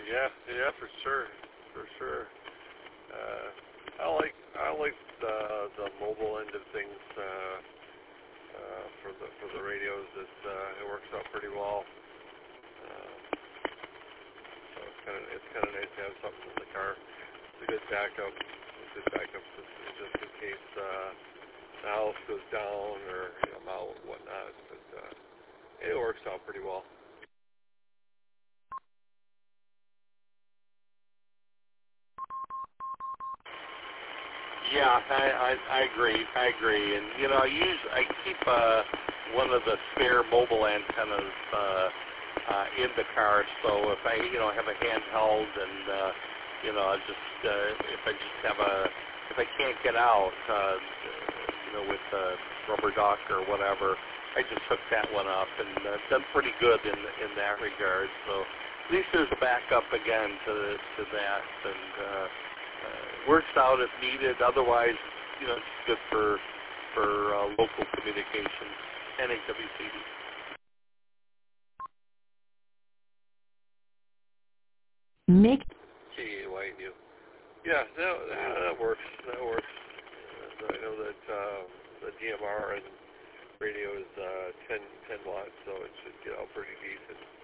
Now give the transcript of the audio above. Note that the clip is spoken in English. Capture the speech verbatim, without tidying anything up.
Yeah, yeah, for sure, for sure. Uh, I like I like the the mobile end of things uh, uh, for the for the radios. It uh, it works out pretty well. Uh, so it's kind of it's kind of nice to have something in the car. It's a good backup, a good backup system just in case uh, the house goes down or you know, I'm out and whatnot. But uh, it works out pretty well. Yeah, I, I I agree. I agree. And you know, I use I keep uh, one of the spare mobile antennas uh, uh, in the car. So if I you know have a handheld and uh, you know I just uh, if I just have a if I can't get out uh, you know with a rubber duck or whatever, I just hook that one up and uh, done pretty good in in that regard. So at least there's a backup again to to that and. Uh, Uh, works out if needed. Otherwise, you know, it's good for for uh, local communications. N H W C D. Make K A Y N U. Yeah, that, that works. That works. And I know that uh, the D M R and radio is uh, ten, ten watts, so it should get out pretty decent.